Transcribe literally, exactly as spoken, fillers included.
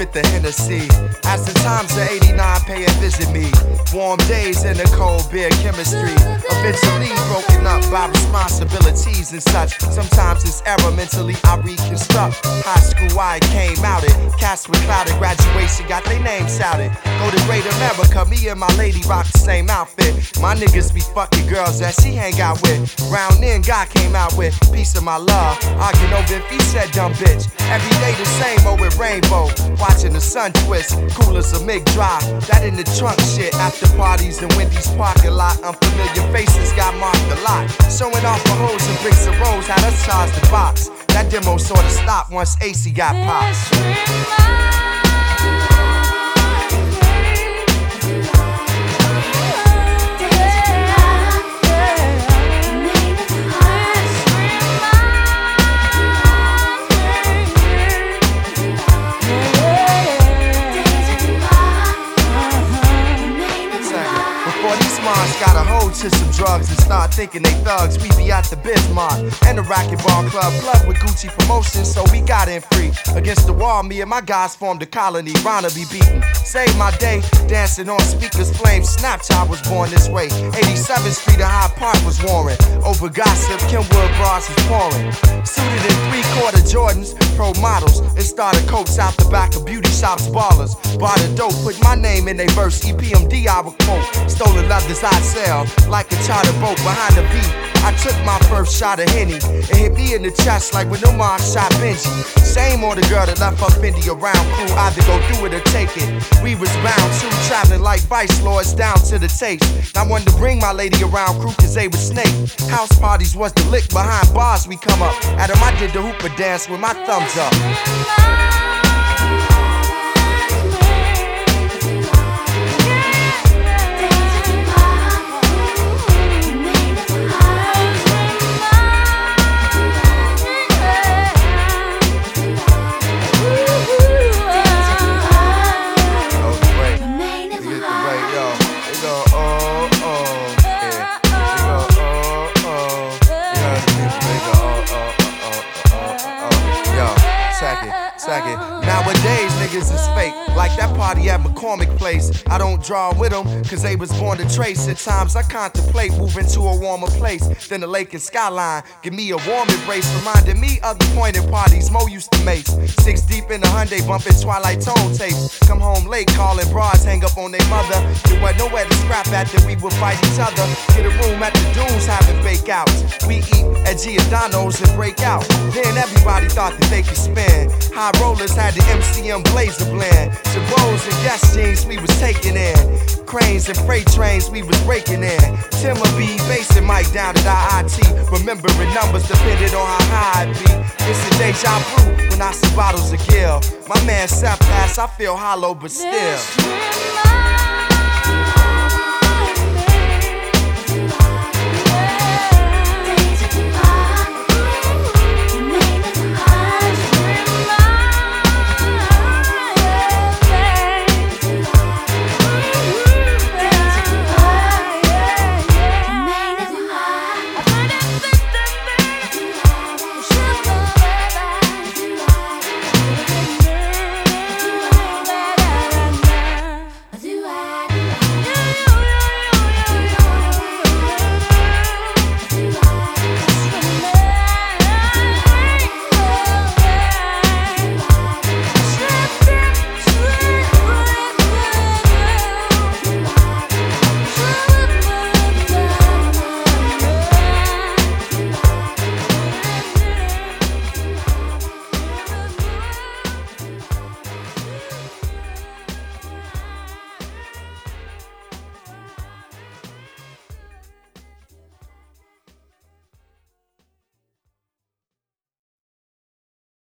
with the Hennessy. As the times of eighty-nine pay and visit me. Warm days in the cold beer chemistry. Eventually broken up by responsibilities and such. Sometimes it's error mentally I reconstruct. High school I came out it. Cats with clouded graduation got their names shouted. Go to Great America, me and my lady rock the same outfit. My niggas be fucking girls that she hang out with. Round then God came out with piece of my love. Arguing over if he said dumb bitch. Every day the same old with rainbow. Watching the sun twist, cool as a Mick dry. That in the trunk shit. After parties in Wendy's parking lot. Unfamiliar faces got marked a lot. Showing off the hoes and bricks and rolls. Had us charge the box. That demo sorta stopped once A C got popped. Got a hold to some drugs and start thinking they thugs. We be at the Bismarck and the Racquetball Club, plug with Gucci Promotions, so we got in free. Against the wall, me and my guys formed a colony. Rana be beaten, saved my day, dancing on speakers, flames. Snapchat was born this way. eighty-seventh Street and Hyde Park was warring. Over gossip, Kenwood bras was pouring. Suited in three-quarter Jordans, pro models, and started coats out the back of beauty shops, ballers. Bought a dope, put my name in they verse. E P M D I would quote. Stolen leathers I'd sell, like a charter boat behind the beat. I took my first shot of Henny. It hit me in the chest like when Omar shot Benji. Same on the girl that left her Fendi around crew. Either go through it or take it. We was bound to, traveling like vice lords down to the taste. I wanted to bring my lady around crew cause they would snake. House parties was the lick behind bars we come up. At 'em I did the hooper dance with my thumbs up. Nowadays, niggas is fake. Like that party at McCormick Place. I don't draw with them, cause they was born to trace. At times I contemplate moving to a warmer place than the lake and skyline. Give me a warm embrace, reminding me of the pointed parties Mo used to make. Six deep in the Hyundai, bumping Twilight Tone tapes. Come home late, calling bras, hang up on their mother. There wasn't nowhere to scrap at, then we would fight each other. Get a room at the dunes, having fake outs. We eat at Giordano's and break out. Then everybody thought that they could spin. High rollers had the M C M Blazer blend. Chabos and Guess jeans we was taking in. Cranes and freight trains we was breaking in. Timber B, bass and mic down at I I T. Remembering numbers depended on how high I be. It's a deja vu when I see bottles of Gill. My man Seth Pass, I feel hollow but still.